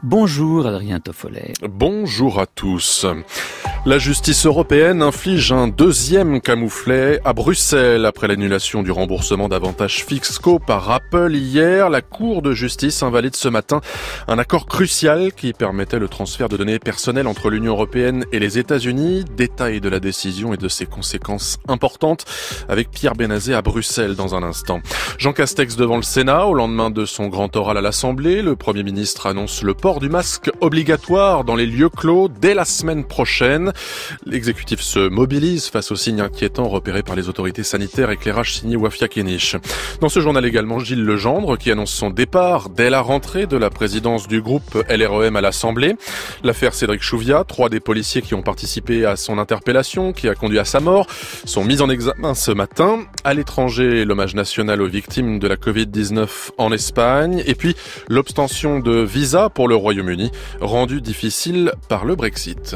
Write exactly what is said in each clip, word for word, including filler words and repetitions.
Bonjour Adrien Toffolet. Bonjour à tous. La justice européenne inflige un deuxième camouflet à Bruxelles. Après l'annulation du remboursement d'avantages fiscaux par Apple hier, la Cour de justice invalide ce matin un accord crucial qui permettait le transfert de données personnelles entre l'Union européenne et les États-Unis. Détail de la décision et de ses conséquences importantes avec Pierre Benazet à Bruxelles dans un instant. Jean Castex devant le Sénat au lendemain de son grand oral à l'Assemblée. Le Premier ministre annonce le port du masque obligatoire dans les lieux clos dès la semaine prochaine. L'exécutif se mobilise face aux signes inquiétants repérés par les autorités sanitaires. Éclairage signé Wafia Kenich. Dans ce journal également, Gilles Legendre qui annonce son départ dès la rentrée de la présidence du groupe L R E M à l'Assemblée. L'affaire Cédric Chouviat, trois des policiers qui ont participé à son interpellation qui a conduit à sa mort, sont mis en examen ce matin. À l'étranger, l'hommage national aux victimes de la covid dix-neuf en Espagne. Et puis, l'obtention de visa pour le Royaume-Uni, rendue difficile par le Brexit.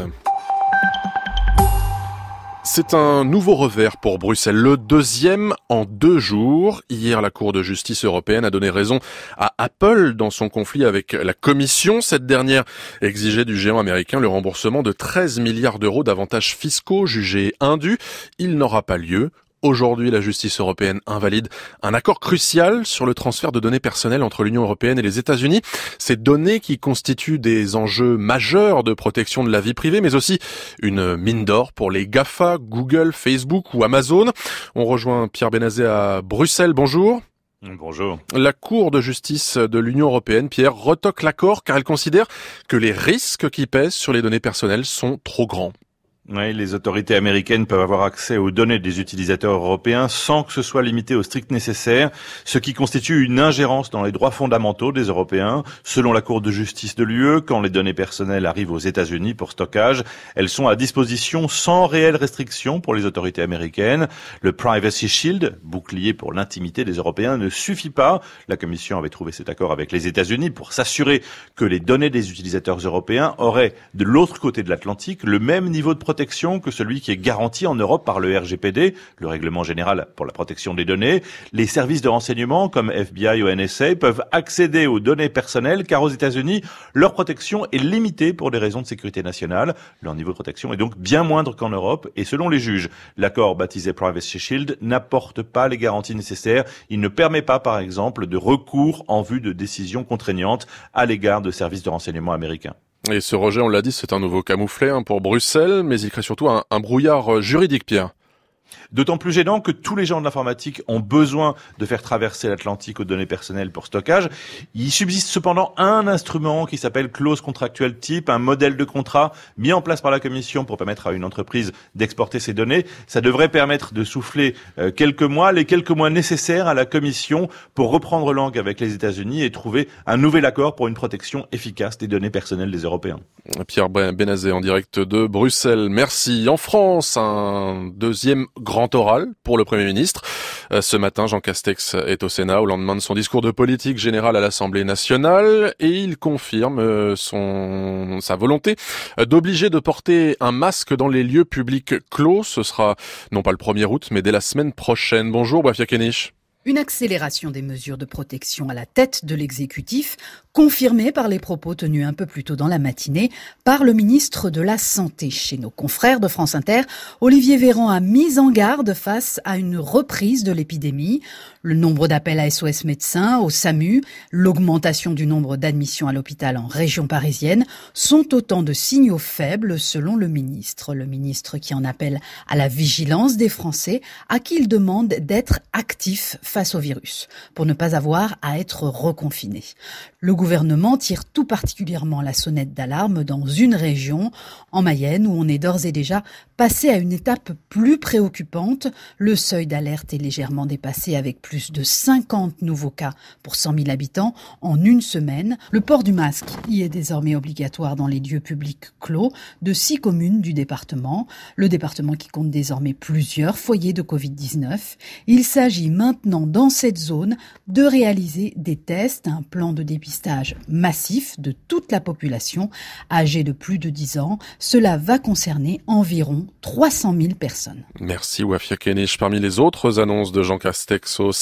C'est un nouveau revers pour Bruxelles, le deuxième en deux jours. Hier, la Cour de justice européenne a donné raison à Apple dans son conflit avec la Commission. Cette dernière exigeait du géant américain le remboursement de treize milliards d'euros d'avantages fiscaux jugés indus. Il n'aura pas lieu. Aujourd'hui, la justice européenne invalide un accord crucial sur le transfert de données personnelles entre l'Union européenne et les États-Unis. Ces données qui constituent des enjeux majeurs de protection de la vie privée, mais aussi une mine d'or pour les GAFA, Google, Facebook ou Amazon. On rejoint Pierre Benazet à Bruxelles. Bonjour. Bonjour. La Cour de justice de l'Union européenne, Pierre, retoque l'accord car elle considère que les risques qui pèsent sur les données personnelles sont trop grands. Oui, les autorités américaines peuvent avoir accès aux données des utilisateurs européens sans que ce soit limité au strict nécessaire, ce qui constitue une ingérence dans les droits fondamentaux des Européens. Selon la Cour de justice de l'U E, quand les données personnelles arrivent aux États-Unis pour stockage, elles sont à disposition sans réelle restriction pour les autorités américaines. Le Privacy Shield, bouclier pour l'intimité des Européens, ne suffit pas. La Commission avait trouvé cet accord avec les États-Unis pour s'assurer que les données des utilisateurs européens auraient, de l'autre côté de l'Atlantique, le même niveau de protection que celui qui est garanti en Europe par le R G P D, le Règlement général pour la protection des données. Les services de renseignement comme F B I ou N S A peuvent accéder aux données personnelles car aux États-Unis, leur protection est limitée pour des raisons de sécurité nationale. Leur niveau de protection est donc bien moindre qu'en Europe et selon les juges, l'accord baptisé Privacy Shield n'apporte pas les garanties nécessaires. Il ne permet pas, par exemple, de recours en vue de décisions contraignantes à l'égard de services de renseignement américains. Et ce rejet, on l'a dit, c'est un nouveau camouflet hein, pour Bruxelles, mais il crée surtout un, un brouillard juridique, Pierre. D'autant plus gênant que tous les gens de l'informatique ont besoin de faire traverser l'Atlantique aux données personnelles pour stockage. Il subsiste cependant un instrument qui s'appelle clause contractuelle type, un modèle de contrat mis en place par la Commission pour permettre à une entreprise d'exporter ses données. Ça devrait permettre de souffler euh, quelques mois, les quelques mois nécessaires à la Commission pour reprendre langue avec les États-Unis et trouver un nouvel accord pour une protection efficace des données personnelles des Européens. Pierre Benazet en direct de Bruxelles. Merci. En France, un deuxième grand oral pour le Premier ministre. Ce matin, Jean Castex est au Sénat au lendemain de son discours de politique générale à l'Assemblée nationale et il confirme son sa volonté d'obliger de porter un masque dans les lieux publics clos. Ce sera non pas le premier août, mais dès la semaine prochaine. Bonjour, Wafia Kenich. Une accélération des mesures de protection à la tête de l'exécutif, confirmée par les propos tenus un peu plus tôt dans la matinée par le ministre de la Santé. Chez nos confrères de France Inter, Olivier Véran a mis en garde face à une reprise de l'épidémie. Le nombre d'appels à S O S médecins, au SAMU, l'augmentation du nombre d'admissions à l'hôpital en région parisienne sont autant de signaux faibles selon le ministre. Le ministre qui en appelle à la vigilance des Français, à qui il demande d'être actifs face au virus, pour ne pas avoir à être reconfiné. Le gouvernement tire tout particulièrement la sonnette d'alarme dans une région, en Mayenne, où on est d'ores et déjà passé à une étape plus préoccupante. Le seuil d'alerte est légèrement dépassé avec plus de cinquante nouveaux cas pour cent mille habitants en une semaine. Le port du masque y est désormais obligatoire dans les lieux publics clos de six communes du département. Le département qui compte désormais plusieurs foyers de covid dix-neuf. Il s'agit maintenant dans cette zone de réaliser des tests, un plan de dépistage massif de toute la population âgée de plus de dix ans. Cela va concerner environ trois cent mille personnes. Merci Wafia Kenich. Parmi les autres annonces de Jean Castex au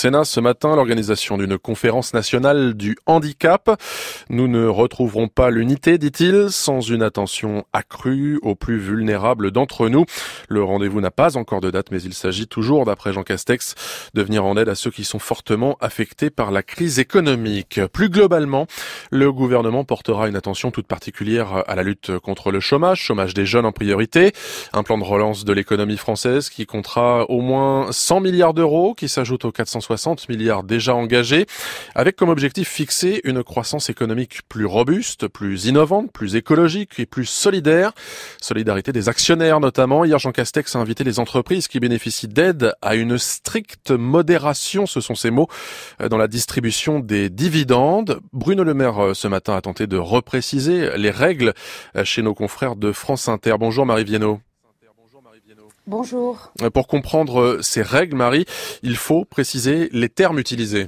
Sénat ce matin, l'organisation d'une conférence nationale du handicap. Nous ne retrouverons pas l'unité, dit-il, sans une attention accrue aux plus vulnérables d'entre nous. Le rendez-vous n'a pas encore de date, mais il s'agit toujours, d'après Jean Castex, de venir en aide à ceux qui sont fortement affectés par la crise économique. Plus globalement, le gouvernement portera une attention toute particulière à la lutte contre le chômage, chômage des jeunes en priorité. Un plan de relance de l'économie française qui comptera au moins cent milliards d'euros, qui s'ajoute aux quatre cent soixante milliards déjà engagés, avec comme objectif fixé une croissance économique plus robuste, plus innovante, plus écologique et plus solidaire. Solidarité des actionnaires notamment. Hier, Jean Castex a invité les entreprises qui bénéficient d'aide à une stricte modération, ce sont ses mots, dans la distribution des dividendes. Bruno Le Maire, ce matin, a tenté de repréciser les règles chez nos confrères de France Inter. Bonjour Marie Viennot. Bonjour. Pour comprendre ces règles, Marie, il faut préciser les termes utilisés.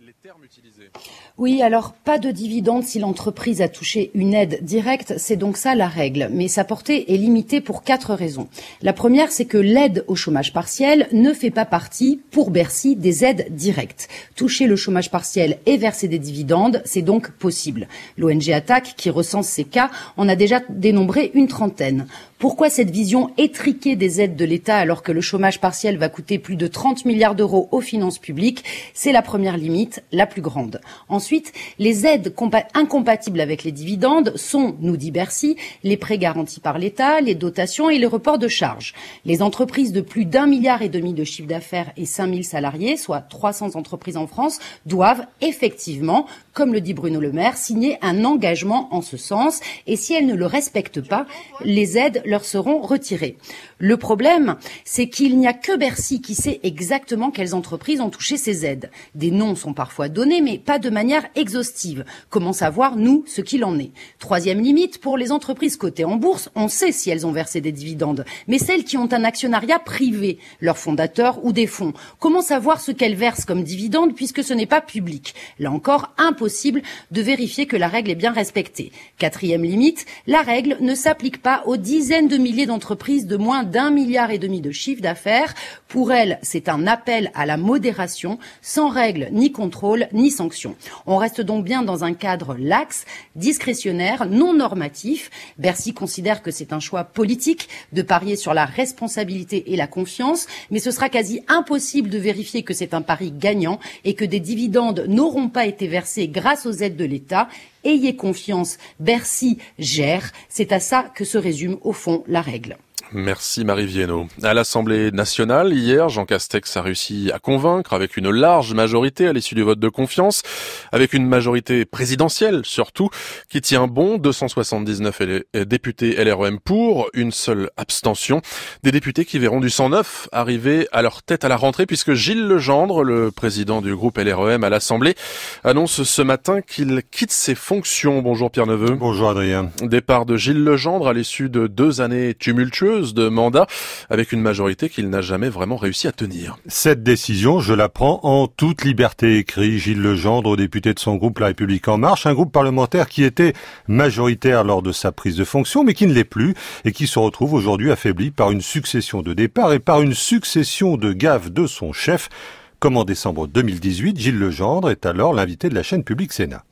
Oui, alors pas de dividende si l'entreprise a touché une aide directe, c'est donc ça la règle. Mais sa portée est limitée pour quatre raisons. La première, c'est que l'aide au chômage partiel ne fait pas partie, pour Bercy, des aides directes. Toucher le chômage partiel et verser des dividendes, c'est donc possible. L'O N G Attaque, qui recense ces cas, en a déjà dénombré une trentaine. Pourquoi cette vision étriquée des aides de l'État alors que le chômage partiel va coûter plus de trente milliards d'euros aux finances publiques? C'est la première limite, la plus grande. Ensuite, les aides compa- incompatibles avec les dividendes sont, nous dit Bercy, les prêts garantis par l'État, les dotations et les reports de charges. Les entreprises de plus d'un milliard et demi de chiffre d'affaires et cinq mille salariés, soit trois cents entreprises en France, doivent effectivement, comme le dit Bruno Le Maire, signer un engagement en ce sens. Et si elles ne le respectent pas, les aides leur seront retirées. Le problème, c'est qu'il n'y a que Bercy qui sait exactement quelles entreprises ont touché ces aides. Des noms sont parfois donnés, mais pas de manière exhaustive. Comment savoir, nous, ce qu'il en est? Troisième limite, pour les entreprises cotées en bourse, on sait si elles ont versé des dividendes. Mais celles qui ont un actionnariat privé, leurs fondateurs ou des fonds, comment savoir ce qu'elles versent comme dividendes puisque ce n'est pas public? Là encore, impossible de vérifier que la règle est bien respectée. Quatrième limite, la règle ne s'applique pas aux dizaines de milliers d'entreprises de moins d'un milliard et demi de chiffre d'affaires. Pour elles, c'est un appel à la modération, sans règle, ni contrôle, ni sanction. On reste donc bien dans un cadre lax, discrétionnaire, non normatif. Bercy considère que c'est un choix politique de parier sur la responsabilité et la confiance, mais ce sera quasi impossible de vérifier que c'est un pari gagnant et que des dividendes n'auront pas été versés grâce aux aides de l'État. Ayez confiance, Bercy gère. C'est à ça que se résume au fond la règle. Merci Marie Viennot. À l'Assemblée nationale, hier, Jean Castex a réussi à convaincre avec une large majorité à l'issue du vote de confiance, avec une majorité présidentielle surtout, qui tient bon, deux cent soixante-dix-neuf députés L R E M pour, une seule abstention. Des députés qui verront du cent neuf arriver à leur tête à la rentrée, puisque Gilles Legendre, le président du groupe L R E M à l'Assemblée, annonce ce matin qu'il quitte ses fonctions. Bonjour Pierre Neveu. Bonjour Adrien. Départ de Gilles Legendre à l'issue de deux années tumultueuses de mandat, avec une majorité qu'il n'a jamais vraiment réussi à tenir. Cette décision, je la prends en toute liberté, écrit Gilles Legendre, député de son groupe La République En Marche, un groupe parlementaire qui était majoritaire lors de sa prise de fonction, mais qui ne l'est plus, et qui se retrouve aujourd'hui affaibli par une succession de départs et par une succession de gaffes de son chef. Comme en décembre deux mille dix-huit, Gilles Legendre est alors l'invité de la chaîne publique Sénat.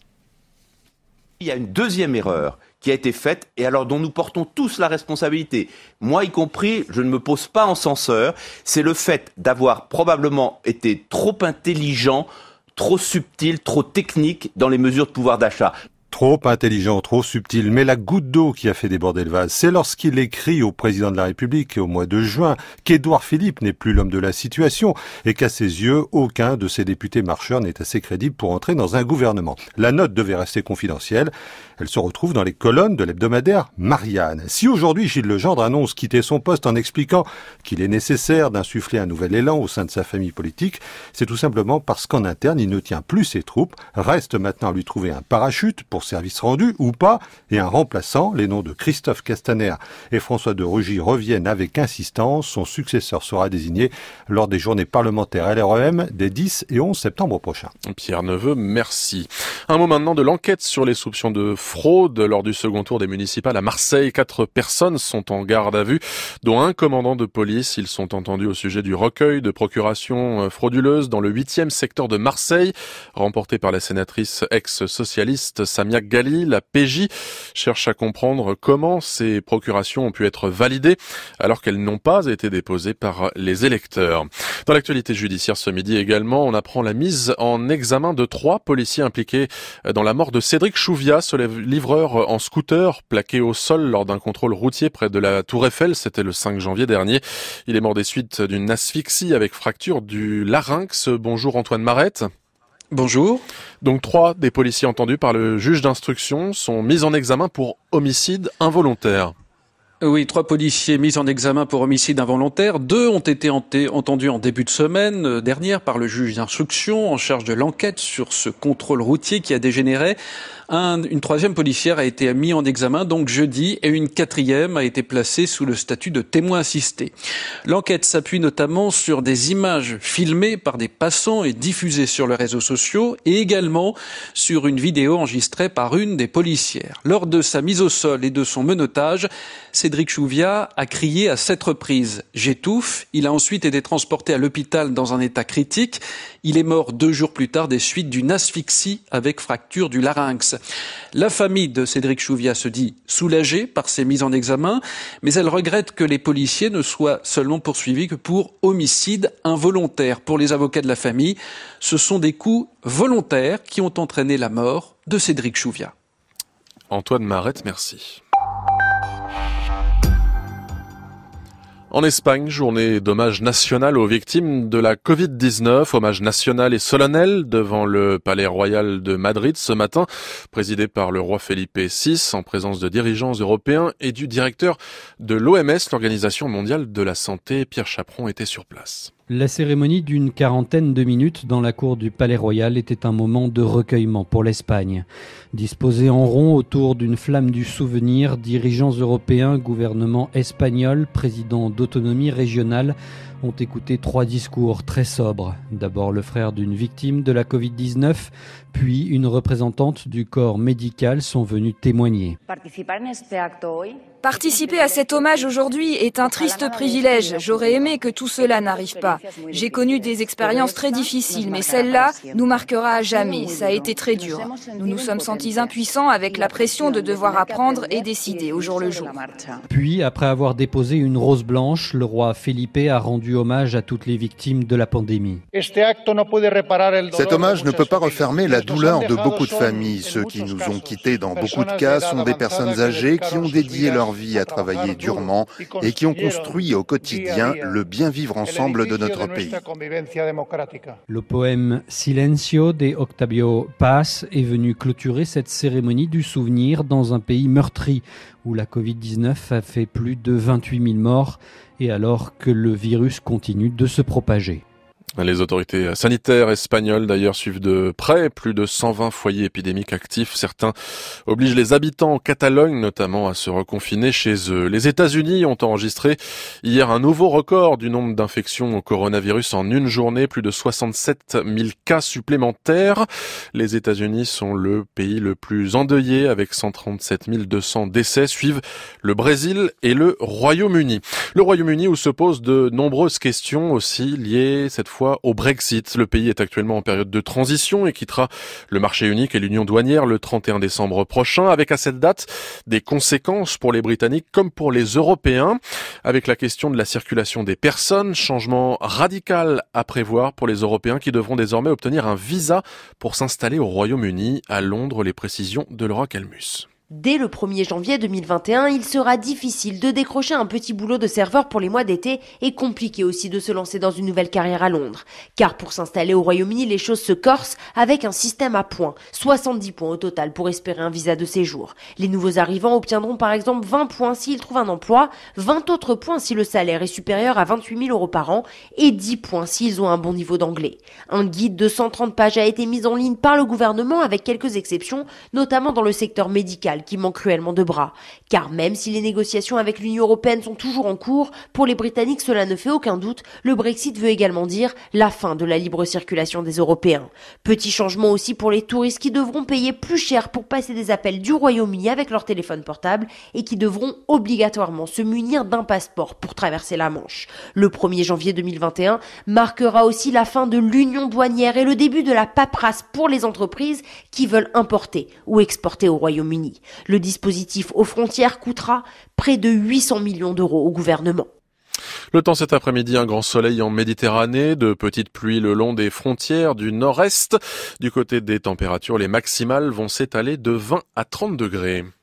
Il y a une deuxième erreur qui a été faite et alors dont nous portons tous la responsabilité. Moi y compris, je ne me pose pas en censeur. C'est le fait d'avoir probablement été trop intelligent, trop subtil, trop technique dans les mesures de pouvoir d'achat. Trop intelligent, trop subtil, mais la goutte d'eau qui a fait déborder le vase, c'est lorsqu'il écrit au président de la République au mois de juin qu'Édouard Philippe n'est plus l'homme de la situation et qu'à ses yeux, aucun de ses députés marcheurs n'est assez crédible pour entrer dans un gouvernement. La note devait rester confidentielle. Elle se retrouve dans les colonnes de l'hebdomadaire Marianne. Si aujourd'hui Gilles Legendre annonce quitter son poste en expliquant qu'il est nécessaire d'insuffler un nouvel élan au sein de sa famille politique, c'est tout simplement parce qu'en interne, il ne tient plus ses troupes. Reste maintenant à lui trouver un parachute pour service rendu ou pas, et un remplaçant. Les noms de Christophe Castaner et François de Rugy reviennent avec insistance. Son successeur sera désigné lors des journées parlementaires L R E M des dix et onze septembre prochains. Pierre Neveu, merci. Un mot maintenant de l'enquête sur les soupçons de fraude lors du second tour des municipales à Marseille. Quatre personnes sont en garde à vue, dont un commandant de police. Ils sont entendus au sujet du recueil de procurations frauduleuses dans le huitième secteur de Marseille, remporté par la sénatrice ex-socialiste Samia Ghali. La P J cherche à comprendre comment ces procurations ont pu être validées alors qu'elles n'ont pas été déposées par les électeurs. Dans l'actualité judiciaire ce midi également, on apprend la mise en examen de trois policiers impliqués dans la mort de Cédric Chouviat, ce livreur en scooter plaqué au sol lors d'un contrôle routier près de la Tour Eiffel. C'était le cinq janvier dernier. Il est mort des suites d'une asphyxie avec fracture du larynx. Bonjour Antoine Marette. Bonjour. Donc trois des policiers entendus par le juge d'instruction sont mis en examen pour homicide involontaire. Oui, trois policiers mis en examen pour homicide involontaire. Deux ont été entendus en début de semaine dernière par le juge d'instruction en charge de l'enquête sur ce contrôle routier qui a dégénéré. Un, une troisième policière a été mise en examen donc jeudi et une quatrième a été placée sous le statut de témoin assisté. L'enquête s'appuie notamment sur des images filmées par des passants et diffusées sur les réseaux sociaux et également sur une vidéo enregistrée par une des policières. Lors de sa mise au sol et de son menottage, Cédric Chouviat a crié à sept reprises « J'étouffe ». Il a ensuite été transporté à l'hôpital dans un état critique. Il est mort deux jours plus tard des suites d'une asphyxie avec fracture du larynx. La famille de Cédric Chouviat se dit soulagée par ces mises en examen, mais elle regrette que les policiers ne soient seulement poursuivis que pour homicide involontaire. Pour les avocats de la famille, ce sont des coups volontaires qui ont entraîné la mort de Cédric Chouviat. Antoine Marette, merci. En Espagne, journée d'hommage national aux victimes de la covid dix-neuf, hommage national et solennel devant le Palais Royal de Madrid ce matin, présidé par le roi Felipe six en présence de dirigeants européens et du directeur de l'O M S, l'Organisation mondiale de la santé. Pierre Chaperon était sur place. La cérémonie d'une quarantaine de minutes dans la cour du Palais Royal était un moment de recueillement pour l'Espagne. Disposés en rond autour d'une flamme du souvenir, dirigeants européens, gouvernement espagnol, président d'autonomie régionale ont écouté trois discours très sobres. D'abord le frère d'une victime de la covid dix-neuf, puis une représentante du corps médical sont venus témoigner. Participer à cet hommage aujourd'hui est un triste privilège. J'aurais aimé que tout cela n'arrive pas. J'ai connu des expériences très difficiles, mais celle-là nous marquera à jamais. Ça a été très dur. Nous nous sommes sentis impuissants avec la pression de devoir apprendre et décider au jour le jour. Puis, après avoir déposé une rose blanche, le roi Felipe a rendu hommage à toutes les victimes de la pandémie. Cet hommage ne peut pas refermer la douleur de beaucoup de familles. Ceux qui nous ont quittés dans beaucoup de cas sont des personnes âgées qui ont dédié leur vie à travailler durement et qui ont construit au quotidien le bien vivre ensemble de notre pays. Le poème Silencio de Octavio Paz est venu clôturer cette cérémonie du souvenir dans un pays meurtri où la covid dix-neuf a fait plus de vingt-huit mille morts et alors que le virus continue de se propager. Les autorités sanitaires espagnoles d'ailleurs suivent de près plus de cent vingt foyers épidémiques actifs. Certains obligent les habitants en Catalogne notamment à se reconfiner chez eux. Les États-Unis ont enregistré hier un nouveau record du nombre d'infections au coronavirus en une journée, plus de soixante-sept mille cas supplémentaires. Les États-Unis sont le pays le plus endeuillé avec cent trente-sept mille deux cents décès. Suivent le Brésil et le Royaume-Uni. Le Royaume-Uni où se posent de nombreuses questions aussi liées cette fois au Brexit. Le pays est actuellement en période de transition et quittera le marché unique et l'union douanière le trente et un décembre prochain, avec à cette date des conséquences pour les Britanniques comme pour les Européens. Avec la question de la circulation des personnes, changement radical à prévoir pour les Européens qui devront désormais obtenir un visa pour s'installer au Royaume-Uni. À Londres, les précisions de Laura Calmus. Dès le premier janvier deux mille vingt et un, il sera difficile de décrocher un petit boulot de serveur pour les mois d'été et compliqué aussi de se lancer dans une nouvelle carrière à Londres. Car pour s'installer au Royaume-Uni, les choses se corsent avec un système à points. soixante-dix points au total pour espérer un visa de séjour. Les nouveaux arrivants obtiendront par exemple vingt points s'ils trouvent un emploi, vingt autres points si le salaire est supérieur à vingt-huit mille euros par an et dix points s'ils ont un bon niveau d'anglais. Un guide de cent trente pages a été mis en ligne par le gouvernement avec quelques exceptions, notamment dans le secteur médical qui manque cruellement de bras. Car même si les négociations avec l'Union européenne sont toujours en cours, pour les Britanniques cela ne fait aucun doute, le Brexit veut également dire la fin de la libre circulation des Européens. Petit changement aussi pour les touristes qui devront payer plus cher pour passer des appels du Royaume-Uni avec leur téléphone portable et qui devront obligatoirement se munir d'un passeport pour traverser la Manche. Le premier janvier deux mille vingt et un marquera aussi la fin de l'union douanière et le début de la paperasse pour les entreprises qui veulent importer ou exporter au Royaume-Uni. Le dispositif aux frontières coûtera près de huit cents millions d'euros au gouvernement. Le temps cet après-midi, un grand soleil en Méditerranée, de petites pluies le long des frontières du nord-est. Du côté des températures, les maximales vont s'étaler de vingt à trente degrés.